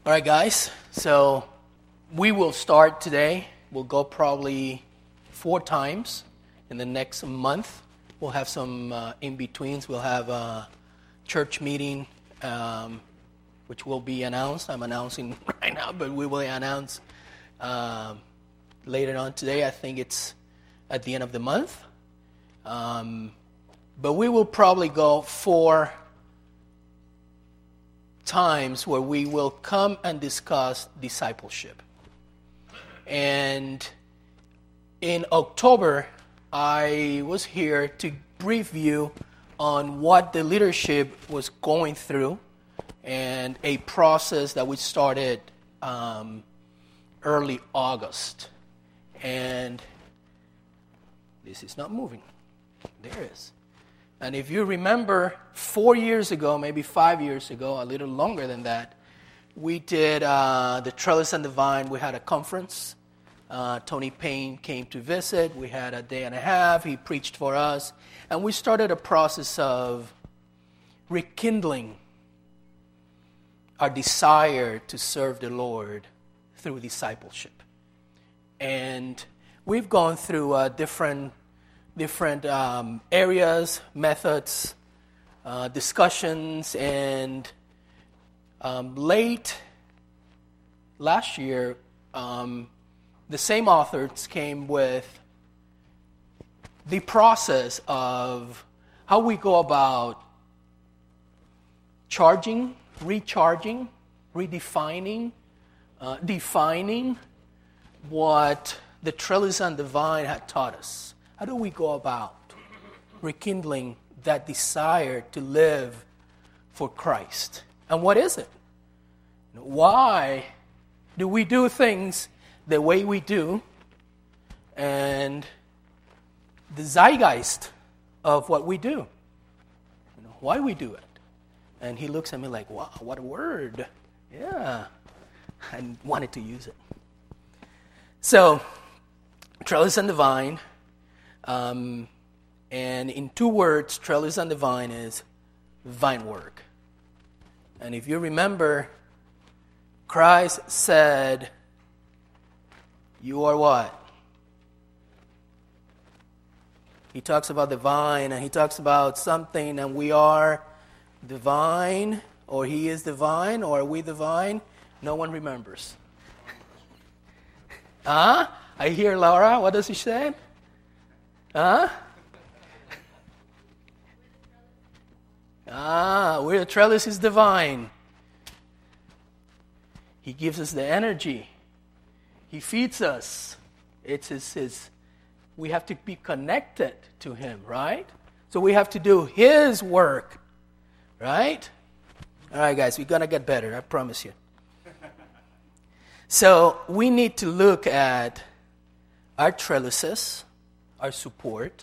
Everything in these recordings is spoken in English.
All right, guys. So we will start today. We'll go probably 4 times in the next month. We'll have some in-betweens. We'll have a church meeting, which will be announced. I'm announcing right now, but we will announce later on today. I think it's at the end of the month. But we will probably go 4 times where we will come and discuss discipleship. And in October, I was here to brief you on what the leadership was going through and a process that we started early August. And this is not moving. There it is. And if you remember, 4 years ago, maybe 5 years ago, a little longer than that, we did the Trellis and the Vine. We had a conference. Tony Payne came to visit. We had a day and a half. He preached for us. And we started a process of rekindling our desire to serve the Lord through discipleship. And we've gone through different areas, methods, discussions, and late last year, the same authors came with the process of how we go about charging, recharging, redefining, defining what the Trellis and the Vine had taught us. How do we go about rekindling that desire to live for Christ? And what is it? Why do we do things the way we do? And the zeitgeist of what we do. Why we do it. And he looks at me like, wow, what a word. Yeah. I wanted to use it. So, Trellis and the Vine. And in 2 words, Trellis and the Vine is vine work. And if you remember, Christ said, you are what? He talks about the vine, and he talks about something, and we are the vine, or he is the vine, or are we the vine? No one remembers. I hear Laura. What does he say? We're the trellis is the vine. He gives us the energy. He feeds us. It's his. We have to be connected to him, right? So we have to do his work, right? All right, guys, we're going to get better, I promise you. So we need to look at our trellises, our support,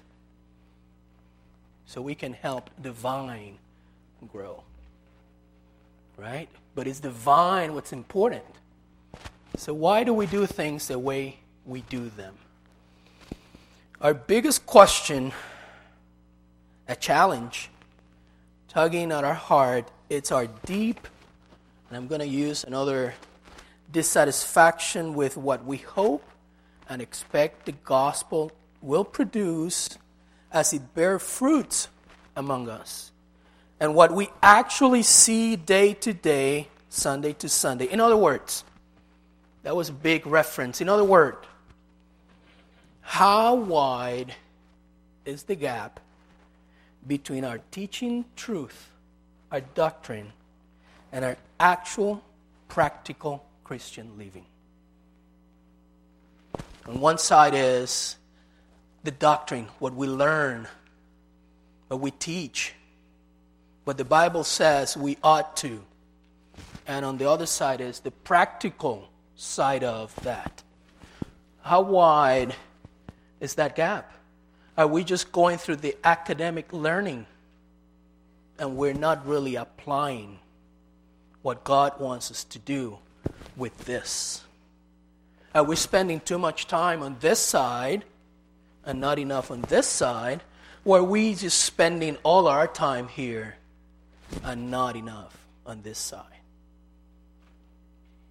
so we can help the vine grow, right? But it's the vine what's important. So why do we do things the way we do them? Our biggest question, a challenge, tugging at our heart, it's our deep, and I'm going to use another, dissatisfaction with what we hope and expect the gospel will produce as it bears fruits among us. And what we actually see day to day, Sunday to Sunday. In other words, that was a big reference. In other words, how wide is the gap between our teaching truth, our doctrine, and our actual practical Christian living? On one side is the doctrine, what we learn, what we teach, what the Bible says we ought to. And on the other side is the practical side of that. How wide is that gap? Are we just going through the academic learning and we're not really applying what God wants us to do with this? Are we spending too much time on this side and not enough on this side? Or are we just spending all our time here and not enough on this side?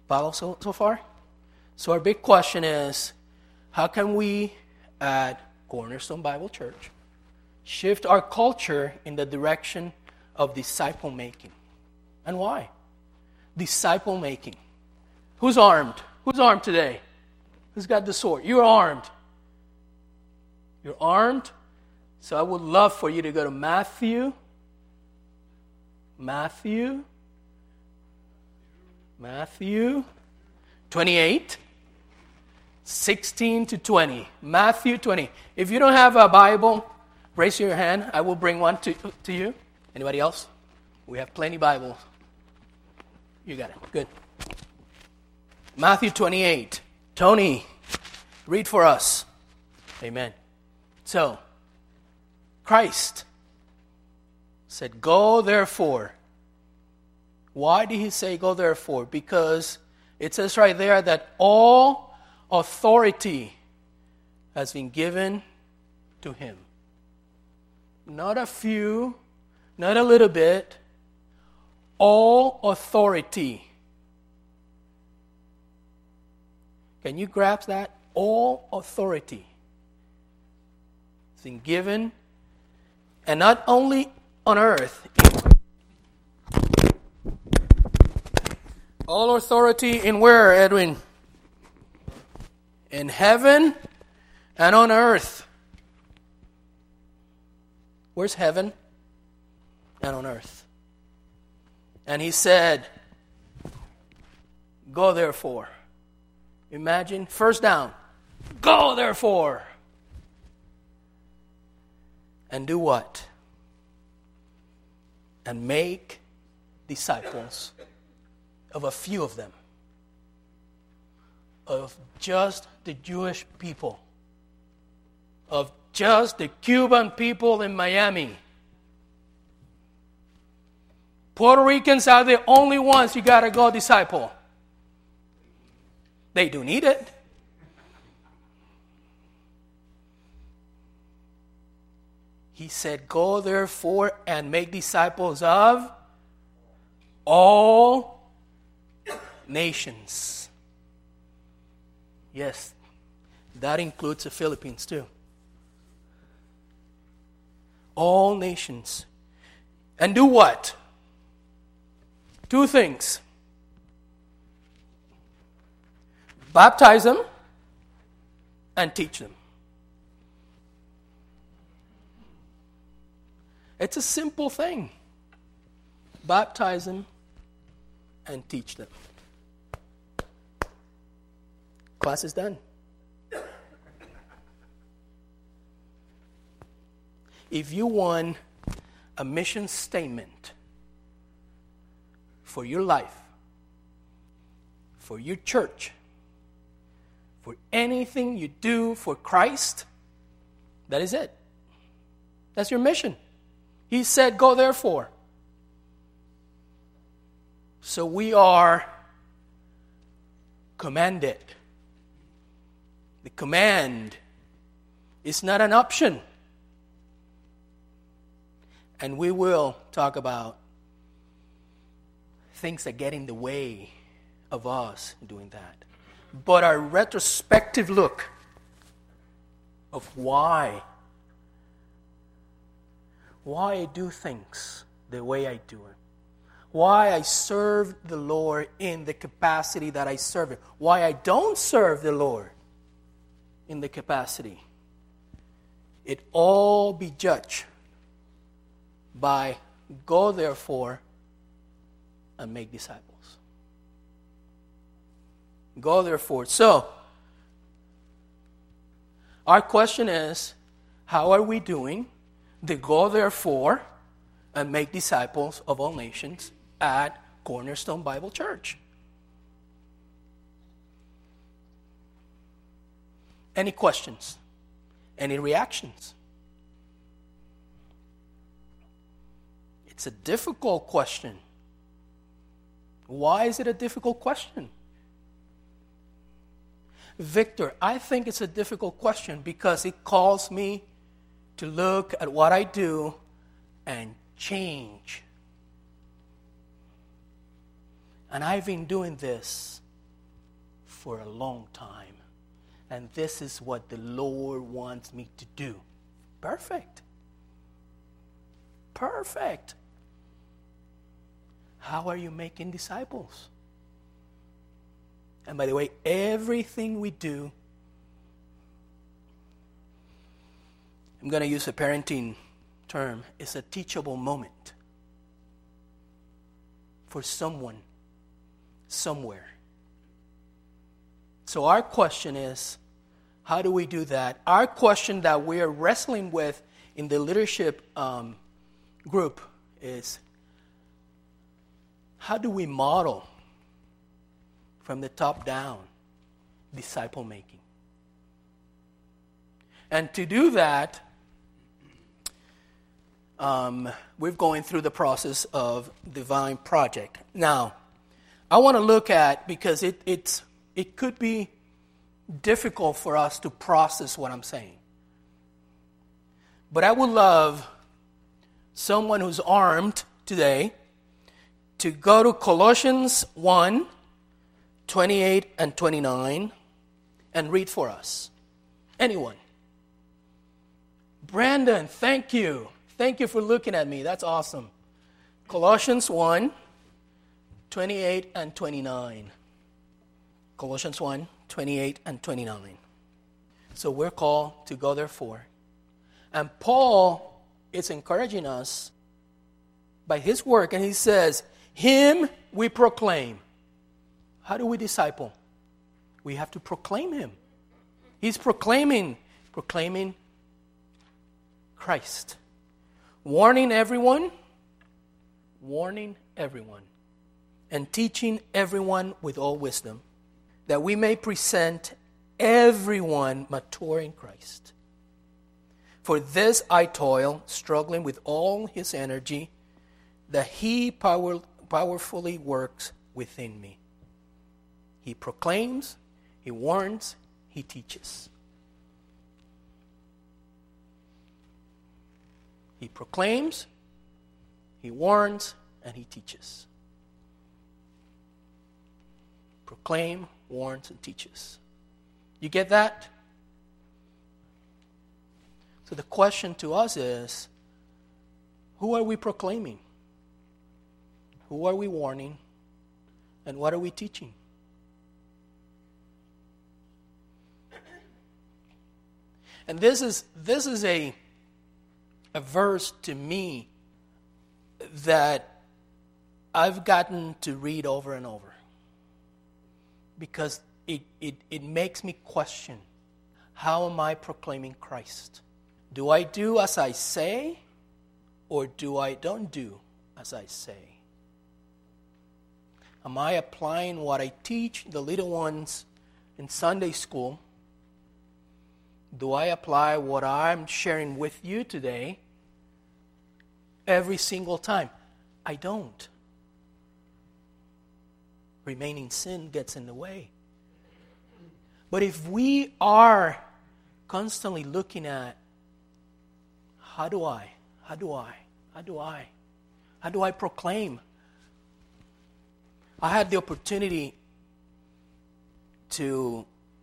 Follow so far? So our big question is, how can we at Cornerstone Bible Church shift our culture in the direction of disciple making? And why? Disciple making. Who's armed? Who's armed today? Who's got the sword? You're armed. You're armed. So I would love for you to go to Matthew 28, 16 to 20. Matthew 20. If you don't have a Bible, raise your hand. I will bring one to you. Anybody else? We have plenty of Bibles. You got it. Good. Matthew 28. Tony, read for us. Amen. So, Christ said, "Go therefore." Why did he say go therefore? Because it says right there that all authority has been given to him. Not a few, not a little bit. All authority. Can you grasp that? All authority has been given, and not only on earth. All authority in where, Edwin? In heaven and on earth. Where's heaven and on earth? And he said, "Go therefore." Imagine, first down. Go therefore. And do what? And make disciples of a few of them. Of just the Jewish people. Of just the Cuban people in Miami. Puerto Ricans are the only ones you got to go disciple. They do need it. He said, "Go therefore and make disciples of all nations." Yes, that includes the Philippines too. All nations. And do what? Two things. Baptize them and teach them. It's a simple thing. Baptize them and teach them. Class is done. If you want a mission statement for your life, for your church, for anything you do for Christ, that is it. That's your mission. He said, "Go therefore." So we are commanded. The command is not an option. And we will talk about things that get in the way of us doing that. But our retrospective look of why I do things the way I do it, why I serve the Lord in the capacity that I serve Him, why I don't serve the Lord in the capacity, it all be judged by "Go therefore and make disciples." Go therefore. So, our question is, how are we doing the "Go therefore and make disciples of all nations" at Cornerstone Bible Church? Any questions? Any reactions? It's a difficult question. Why is it a difficult question? Victor, I think it's a difficult question because it calls me to look at what I do and change. And I've been doing this for a long time. And this is what the Lord wants me to do. Perfect. Perfect. How are you making disciples? And by the way, everything we do, I'm going to use a parenting term, is a teachable moment for someone, somewhere. So our question is, how do we do that? Our question that we are wrestling with in the leadership group is, how do we model from the top down disciple making? And to do that, we're going through the process of Divine Project. Now, I want to look at, because it could be difficult for us to process what I'm saying. But I would love someone who's armed today to go to Colossians 1, 28 and 29 and read for us. Anyone? Brandon, thank you. Thank you for looking at me. That's awesome. Colossians 1, 28 and 29. Colossians 1, 28 and 29. So we're called to go therefore. And Paul is encouraging us by his work, and he says, him we proclaim. How do we disciple? We have to proclaim him. He's proclaiming Christ. Warning everyone, and teaching everyone with all wisdom, that we may present everyone mature in Christ. For this I toil, struggling with all his energy, that he powerfully works within me. He proclaims, he warns, he teaches. He proclaims, he warns, and he teaches. Proclaim, warns, and teaches. You get that? So the question to us is, who are we proclaiming? Who are we warning? And what are we teaching? And this is a verse to me that I've gotten to read over and over, because it makes me question, how am I proclaiming Christ? Do I do as I say, or do I don't do as I say? Am I applying what I teach the little ones in Sunday school? Do I apply what I'm sharing with you today every single time? I don't. Remaining sin gets in the way. But if we are constantly looking at, how do I proclaim? I had the opportunity to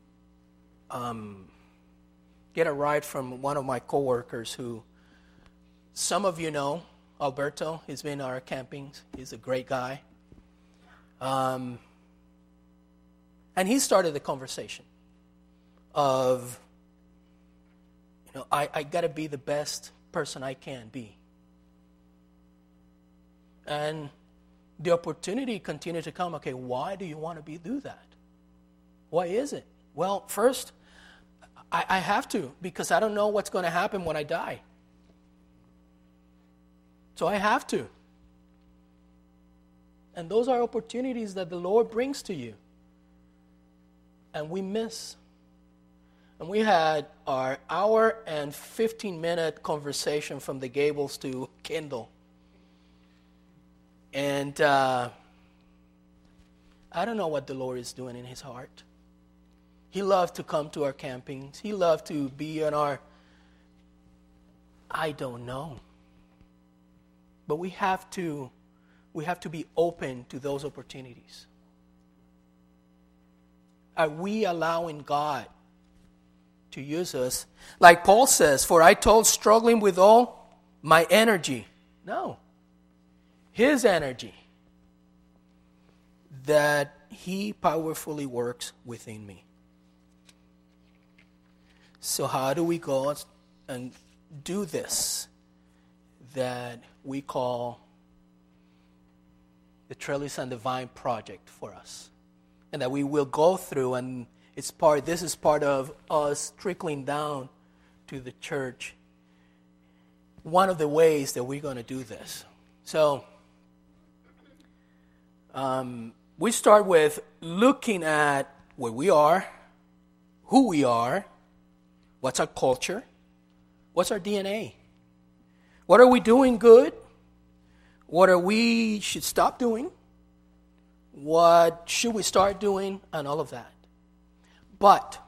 get a ride from one of my coworkers who, some of you know, Alberto. He's been in our campings. He's a great guy. And he started the conversation of, I got to be the best person I can be. And the opportunity continued to come. Okay, why do you want to do that? Why is it? Well, first, I have to, because I don't know what's going to happen when I die. So I have to. And those are opportunities that the Lord brings to you. And we miss. And we had our hour and 15-minute conversation from the Gables to Kindle. And I don't know what the Lord is doing in his heart. He loved to come to our campings. He loved to be in our... I don't know. But we have to be open to those opportunities. are we allowing God to use us? Like Paul says, for I told struggling with all my energy. No. His energy that he powerfully works within me. So how do we go and do this that we call the Trellis and the Vine project for us? And that we will go through, and this is part of us trickling down to the church. One of the ways that we're going to do this. So, we start with looking at where we are, who we are, what's our culture, what's our DNA, what are we doing good, what are we should stop doing, what should we start doing, and all of that. But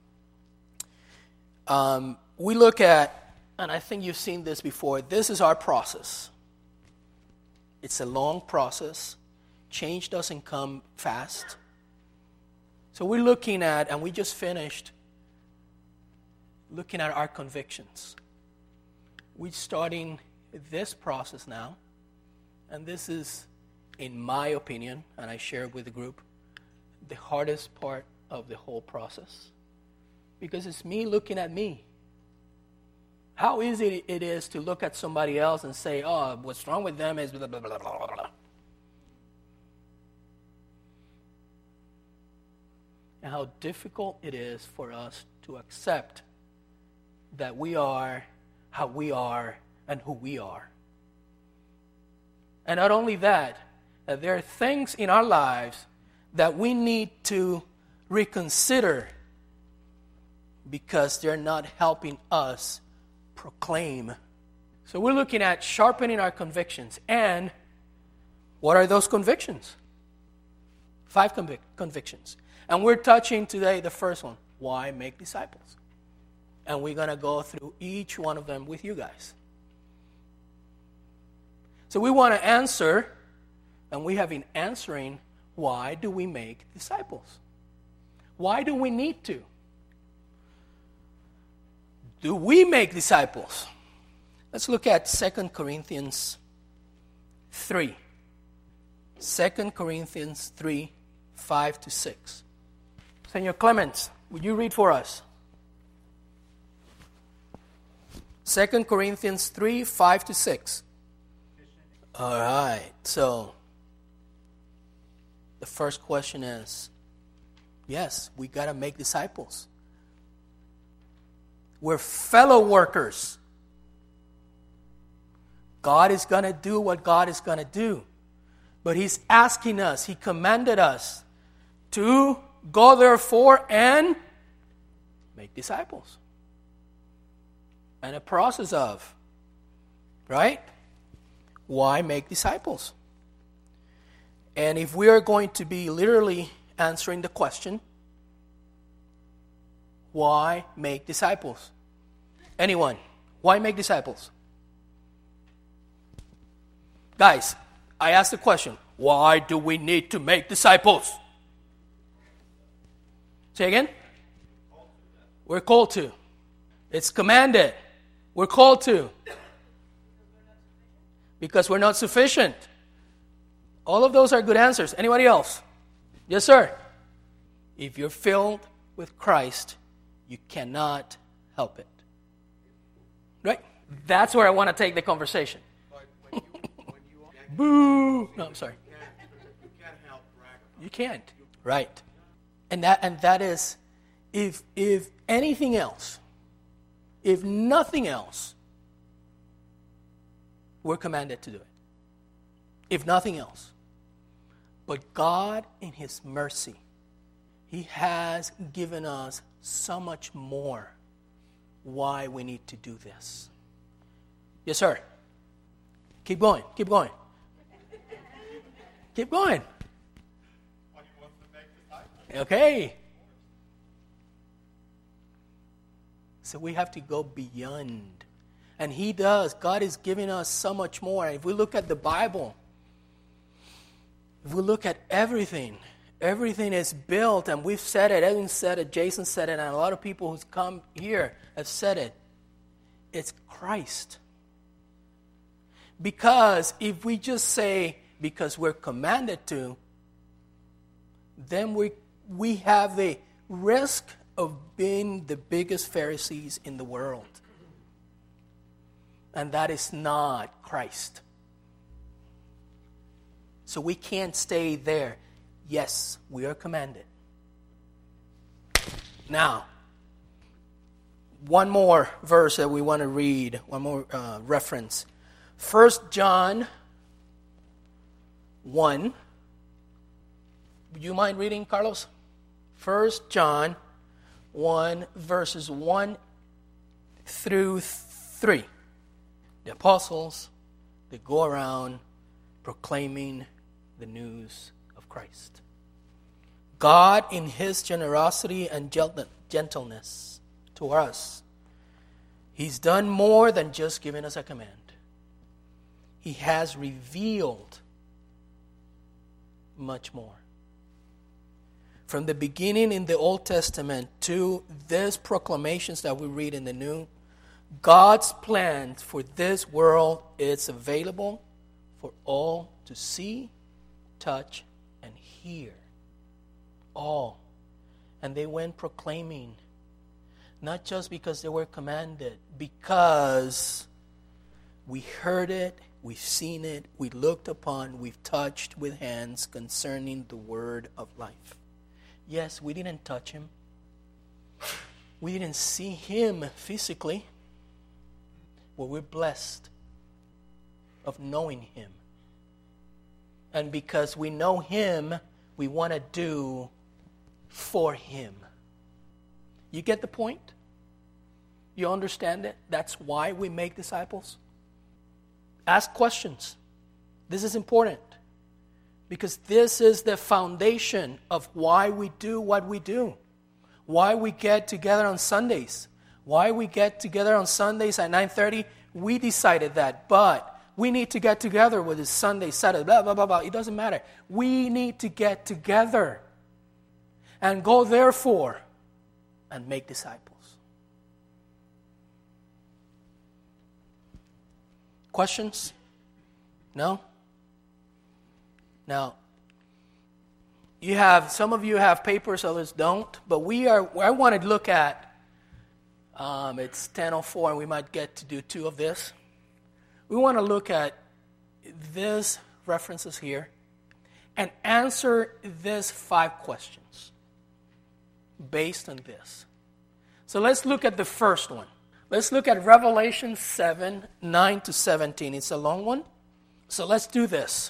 we look at, and I think you've seen this before, this is our process. It's a long process. Change doesn't come fast. So we're looking at, and we just finished looking at our convictions. We're starting this process now, and this is, in my opinion, and I share it with the group, the hardest part of the whole process. Because it's me looking at me. How easy it is to look at somebody else and say, oh, what's wrong with them is blah, blah, blah, blah, blah. And how difficult it is for us to accept that we are how we are and who we are. And not only that, there are things in our lives that we need to reconsider because they're not helping us proclaim. So we're looking at sharpening our convictions. And what are those convictions? 5 convictions. And we're touching today the first one. Why make disciples? And we're going to go through each one of them with you guys. So we want to answer, and we have been answering, why do we make disciples? Why do we need to? Do we make disciples? Let's look at 2 Corinthians 3. 2 Corinthians 3, 5 to 6. Senor Clements, would you read for us? 2 Corinthians 3, 5 to 6. All right, so the first question is, yes, we got to make disciples. We're fellow workers. God is going to do what God is going to do. But He's asking us, He commanded us to go therefore and make disciples. And a process of, right? Why make disciples? And if we are going to be literally answering the question, why make disciples? Anyone? Why make disciples? Guys, I asked the question, why do we need to make disciples? Say again? We're called to. It's commanded. We're called to. Because we're not sufficient. All of those are good answers. Anybody else? Yes, sir. If you're filled with Christ, you cannot help it. Right? That's where I want to take the conversation. Boo! No, I'm sorry. You can't help brag. You can't. Right. And that is, if anything else, if nothing else, we're commanded to do it. If nothing else. But God, in His mercy, He has given us so much more why we need to do this. Yes, sir. Keep going. Keep going. Keep going. Okay. So we have to go beyond. And He does. God is giving us so much more. If we look at the Bible, if we look at everything Everything is built, and we've said it, Edwin said it, Jason said it, and a lot of people who's come here have said it. It's Christ. Because if we just say, because we're commanded to, then we have the risk of being the biggest Pharisees in the world. And that is not Christ. So we can't stay there. Yes, we are commanded. Now, one more verse that we want to read, one more reference. 1 John 1. Would you mind reading, Carlos? 1 John 1, verses 1 through 3. The apostles, they go around proclaiming the news of Christ. God, in His generosity and gentleness to us, He's done more than just giving us a command. He has revealed much more. From the beginning in the Old Testament to these proclamations that we read in the New, God's plan for this world is available for all to see, touch, and hear. All. And they went proclaiming, not just because they were commanded, because we heard it, we've seen it, we looked upon, we've touched with hands concerning the word of life. Yes, we didn't touch Him. We didn't see Him physically. But we're blessed of knowing Him. And because we know Him, we want to do for Him. You get the point? You understand it? That's why we make disciples. Ask questions. This is important. Because this is the foundation of why we do what we do. Why we get together on Sundays. Why we get together on Sundays at 9:30, we decided that. But we need to get together with this Sunday, Saturday, blah, blah, blah, blah. It doesn't matter. We need to get together and go therefore and make disciples. Questions? No? Now, some of you have papers, others don't. But I want to look at, it's 10:04 and we might get to do 2 of this. We want to look at these references here and answer these 5 questions based on this. So let's look at the first one. Let's look at Revelation 7, 9 to 17. It's a long one. So let's do this.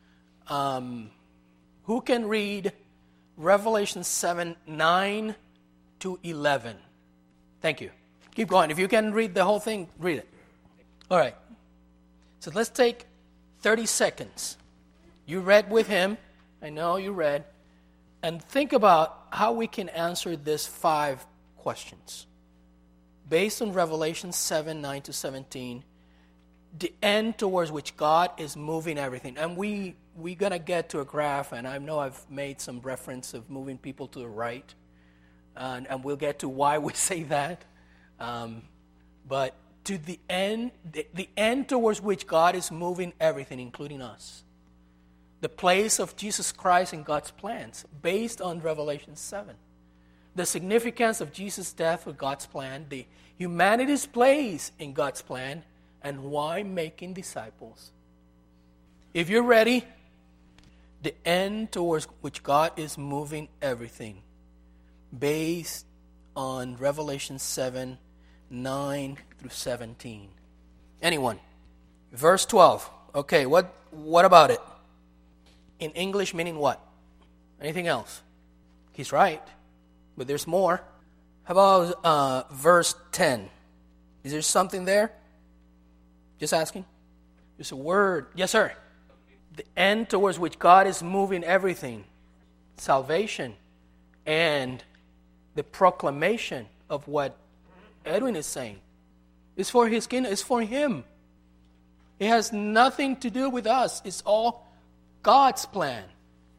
Who can read Revelation 7, 9 to 11? Thank you. Keep going. If you can read the whole thing, read it. All right. So let's take 30 seconds. You read with him. I know you read. And think about how we can answer these 5 questions. Based on Revelation 7, 9 to 17, the end towards which God is moving everything. And we're going to get to a graph, and I know I've made some reference of moving people to the right. And we'll get to why we say that. But to the end towards which God is moving everything, including us. The place of Jesus Christ in God's plans, based on Revelation 7. The significance of Jesus' death for God's plan, the humanity's place in God's plan, and why making disciples. If you're ready, the end towards which God is moving everything, based on Revelation 7, 9 through 17. Anyone? Verse 12. Okay, what about it? In English, meaning what? Anything else? He's right, but there's more. How about verse 10? Is there something there? Just asking. There's a word. Yes, sir. The end towards which God is moving everything. Salvation. And the proclamation of what Edwin is saying. It's for His kingdom. It's for Him. It has nothing to do with us. It's all God's plan.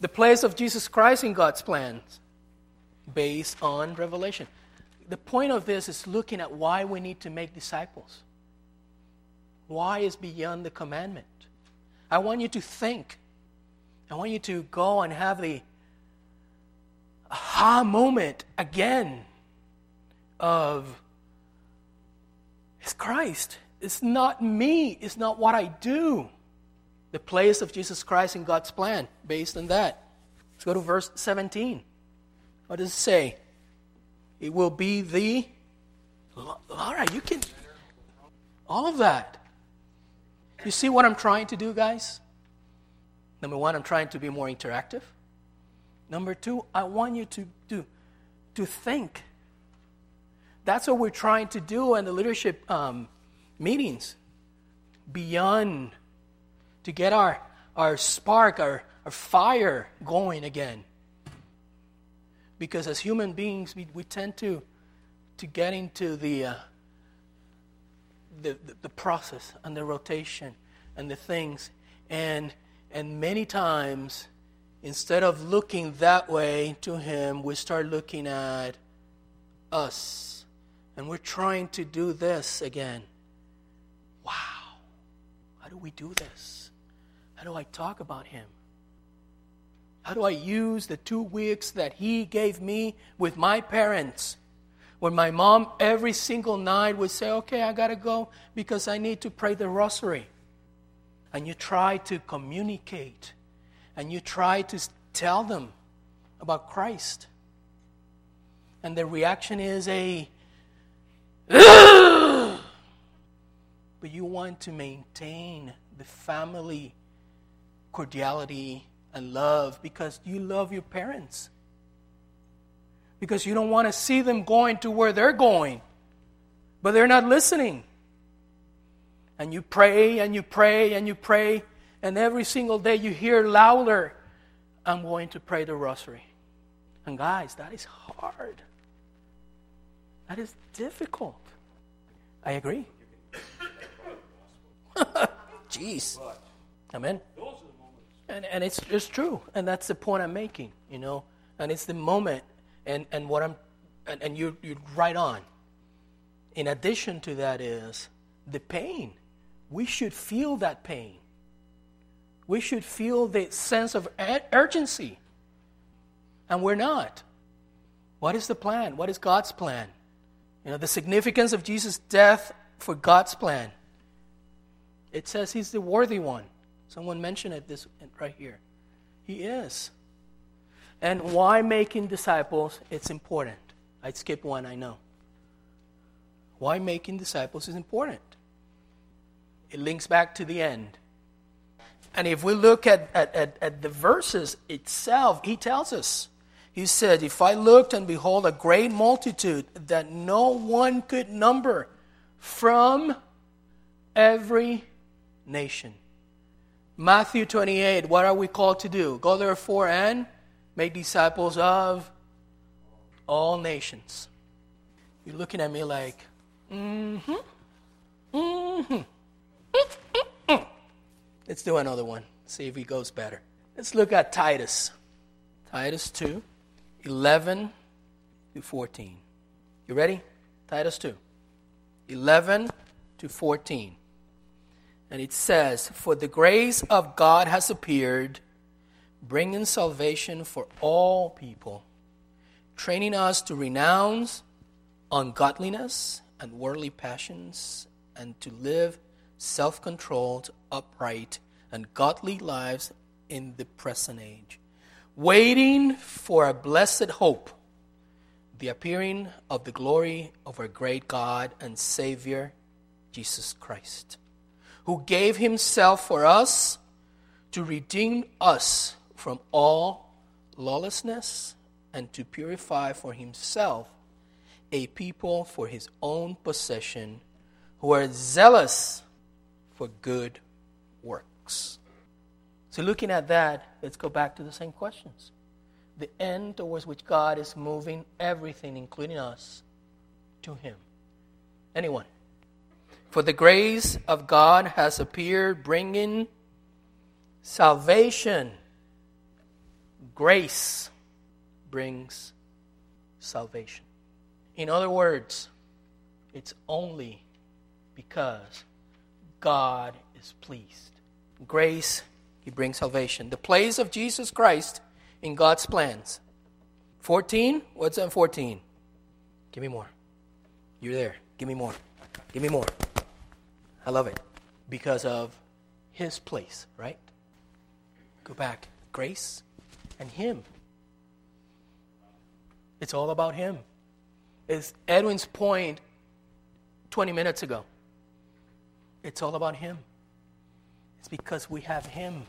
The place of Jesus Christ in God's plans based on revelation. The point of this is looking at why we need to make disciples. Why is beyond the commandment. I want you to think. I want you to go and have the aha moment again of it's Christ. It's not me. It's not what I do. The place of Jesus Christ in God's plan based on that. Let's go to verse 17. What does it say? It will be the... All right, you can... All of that. You see what I'm trying to do, guys? Number one, I'm trying to be more interactive. Number two, I want you to think. That's what we're trying to do in the leadership meetings. Beyond, to get our spark, our fire going again. Because as human beings, we tend to get into the process and the rotation and the things. And many times, instead of looking that way to Him, we start looking at us. And we're trying to do this again. Wow. How do we do this? How do I talk about Him? How do I use the 2 weeks that He gave me with my parents? When my mom every single night would say, okay, I got to go because I need to pray the rosary. And you try to communicate. And you try to tell them about Christ. And the reaction is but you want to maintain the family cordiality and love because you love your parents. Because you don't want to see them going to where they're going. But they're not listening. And you pray and you pray and you pray. And every single day you hear louder, I'm going to pray the rosary. And guys, that is hard. That is difficult. I agree. Jeez. Amen. And it's true. And that's the point I'm making, you know. And it's the moment and what I'm and you're right on. In addition to that is the pain. We should feel that pain. We should feel the sense of urgency. And we're not. What is the plan? What is God's plan? You know, the significance of Jesus' death for God's plan. It says He's the worthy one. Someone mentioned it this right here. He is. And why making disciples? It's important. I skipped one, I know. Why making disciples is important. It links back to the end. And if we look at the verses itself, He tells us. He said, if I looked and behold a great multitude that no one could number from every nation. Matthew 28, what are we called to do? Go therefore and make disciples of all nations. You're looking at me like, Let's do another one. See if he goes better. Let's look at Titus. Titus 2, 11 to 14. You ready? Titus 2, 11 to 14. And it says, for the grace of God has appeared, bringing salvation for all people, training us to renounce ungodliness and worldly passions, and to live self-controlled, upright, and godly lives in the present age, waiting for a blessed hope, the appearing of the glory of our great God and Savior, Jesus Christ, who gave Himself for us to redeem us from all lawlessness and to purify for Himself a people for His own possession who are zealous for good works. So looking at that, let's go back to the same questions. The end towards which God is moving everything, including us, to Him. Anyone? For the grace of God has appeared, bringing salvation. Grace brings salvation. In other words, it's only because God is pleased. Grace, He brings salvation. The place of Jesus Christ in God's plans. 14? What's on 14? Give me more. You're there. Give me more. Give me more. I love it. Because of His place, right? Go back. Grace and Him. It's all about Him. It's Edwin's point 20 minutes ago. It's all about Him. It's because we have Him.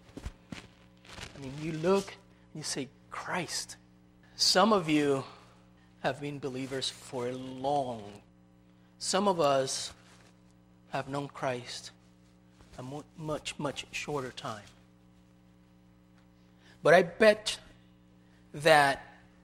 I mean, you look and you say, Christ. Some of you have been believers for a long. Some of us have known Christ a much, much shorter time. But I bet that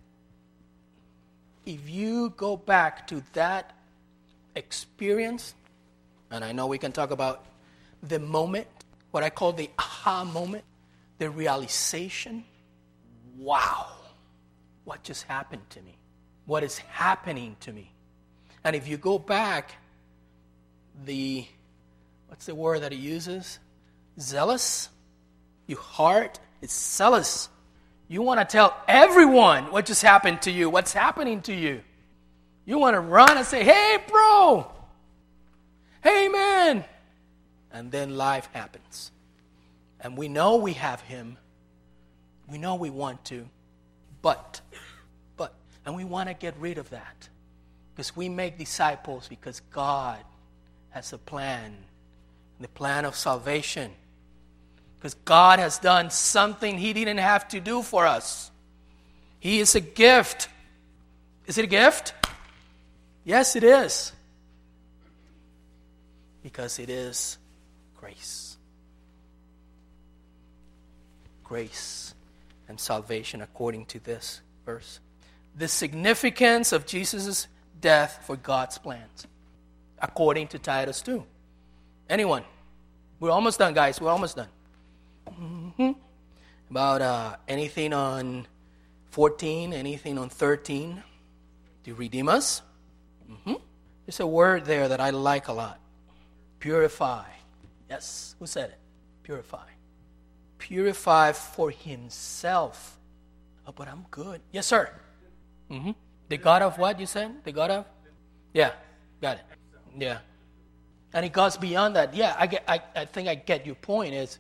if you go back to that experience, and I know we can talk about the moment, what I call the aha moment, the realization, wow, what just happened to me? What is happening to me? And if you go back, what's the word that he uses? Zealous? Your heart is zealous. You want to tell everyone what just happened to you, what's happening to you. You want to run and say, hey, bro. Hey, man. And then life happens. And we know we have Him. We know we want to. But, and we want to get rid of that. Because we make disciples because God has a plan. The plan of salvation. Because God has done something He didn't have to do for us. He is a gift. Is it a gift? Yes, it is. Because it is grace. Grace and salvation according to this verse. The significance of Jesus' death for God's plans. According to Titus 2. Anyone? We're almost done, guys. We're almost done. About anything on 14, anything on 13 to redeem us. There's a word there that I like a lot. Purify. Yes, who said it? Purify. Purify for Himself. Oh, but I'm good. Yes, sir. The God of what you said? The God of? Yeah, got it. Yeah. And it goes beyond that. Yeah, I think I get your point is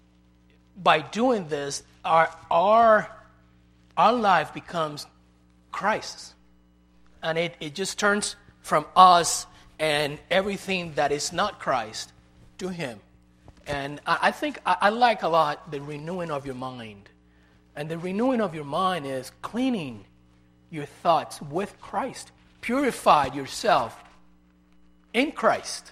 by doing this, our life becomes Christ's. And it just turns from us and everything that is not Christ to Him. And I think I like a lot the renewing of your mind. And the renewing of your mind is cleaning your thoughts with Christ. Purify yourself in Christ.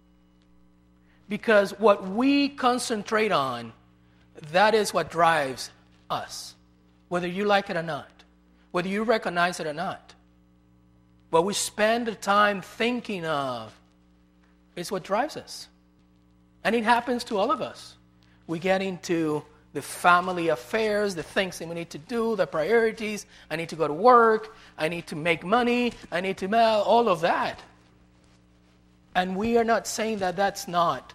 Because what we concentrate on, that is what drives us. Whether you like it or not. Whether you recognize it or not. What we spend the time thinking of is what drives us. And it happens to all of us. We get into the family affairs, the things that we need to do, the priorities. I need to go to work. I need to make money. I need to mail, all of that. And we are not saying that that's not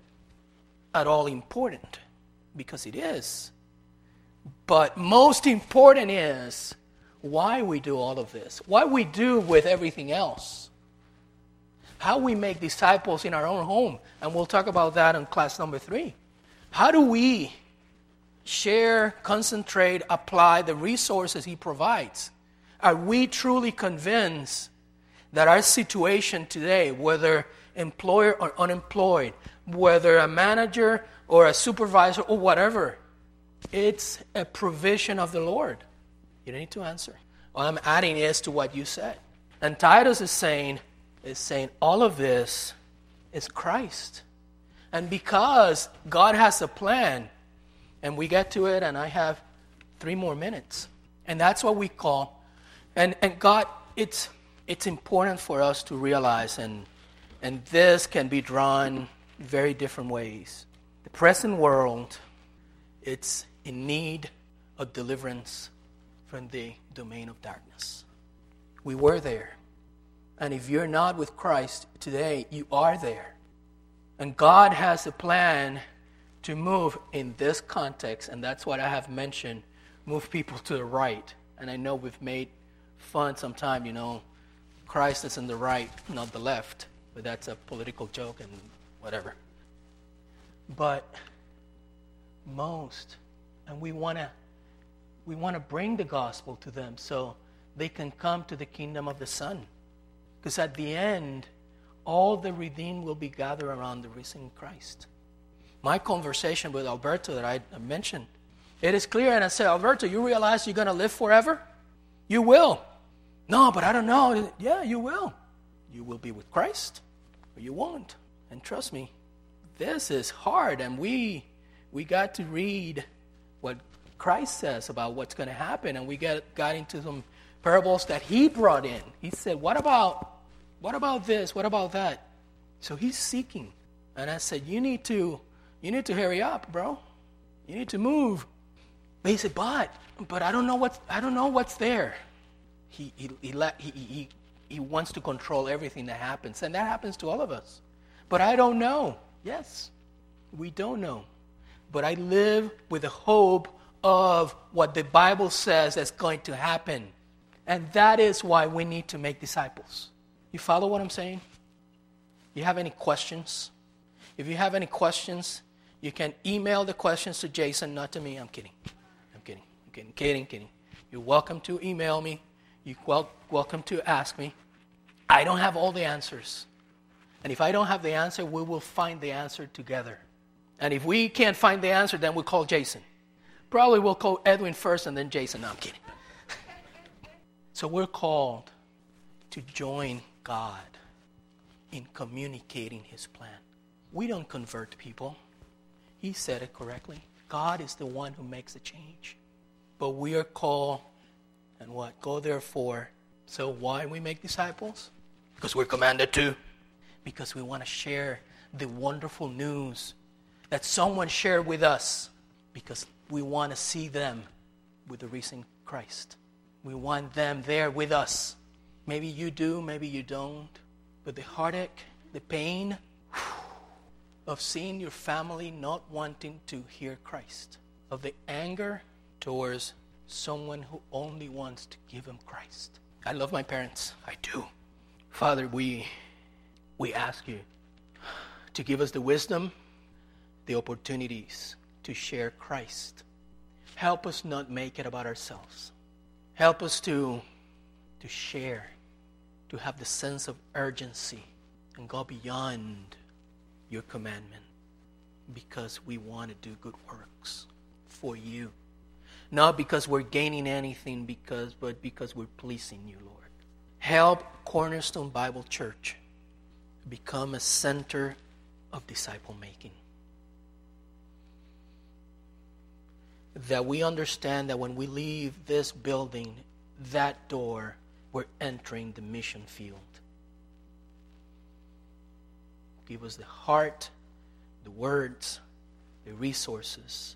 at all important, because it is. But most important is why we do all of this, what we do with everything else, how we make disciples in our own home. And we'll talk about that in class number 3. How do we share, concentrate, apply the resources He provides? Are we truly convinced that our situation today, whether employer or unemployed, whether a manager or a supervisor or whatever, it's a provision of the Lord? You don't need to answer. All I'm adding is to what you said. And Titus is saying all of this is Christ. And because God has a plan, and we get to it, and I have 3 more minutes. And that's what we call, and God, it's important for us to realize, and this can be drawn very different ways. The present world, it's in need of deliverance from the domain of darkness. We were there. And if you're not with Christ today, you are there. And God has a plan to move in this context, and that's what I have mentioned, move people to the right. And I know we've made fun sometime, Christ is in the right, not the left. But that's a political joke and whatever. But most, and we want to bring the gospel to them so they can come to the kingdom of the Son. Because at the end, all the redeemed will be gathered around the risen Christ. My conversation with Alberto that I mentioned, it is clear, and I said, Alberto, you realize you're going to live forever? You will. No, but I don't know. Yeah, you will. You will be with Christ, or you won't. And trust me, this is hard, and we got to read what Christ says about what's going to happen, and we got into some parables that he brought in. He said, what about this? What about that? So he's seeking. And I said, you need to hurry up, bro. You need to move. But he said, but I don't know what's there. He wants to control everything that happens, and that happens to all of us. But I don't know. Yes, we don't know. But I live with the hope of what the Bible says is going to happen. And that is why we need to make disciples. You follow what I'm saying? You have any questions? If you have any questions, you can email the questions to Jason, not to me. I'm kidding. You're welcome to email me. You're welcome to ask me. I don't have all the answers. And if I don't have the answer, we will find the answer together. And if we can't find the answer, then we'll call Jason. Probably we'll call Edwin first and then Jason. No, I'm kidding. So we're called to join God in communicating his plan. We don't convert people. He said it correctly. God is the one who makes the change. But we are called, and what? Go therefore. So why we make disciples? Because we're commanded to. Because we want to share the wonderful news that someone shared with us. Because we want to see them with the risen Christ. We want them there with us. Maybe you do, maybe you don't. But the heartache, the pain of seeing your family not wanting to hear Christ. Of the anger towards someone who only wants to give them Christ. I love my parents. I do. Father, we ask you to give us the wisdom, the opportunities to share Christ. Help us not make it about ourselves. Help us to share, to have the sense of urgency and go beyond your commandment because we want to do good works for you. Not because we're gaining anything, but because we're pleasing you, Lord. Help Cornerstone Bible Church become a center of disciple making. That we understand that when we leave this building, that door, we're entering the mission field. Give us the heart, the words, the resources,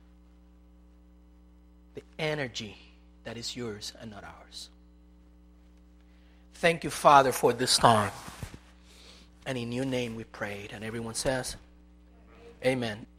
the energy that is yours and not ours. Thank you, Father, for this time. And in your name we prayed. And everyone says, Amen.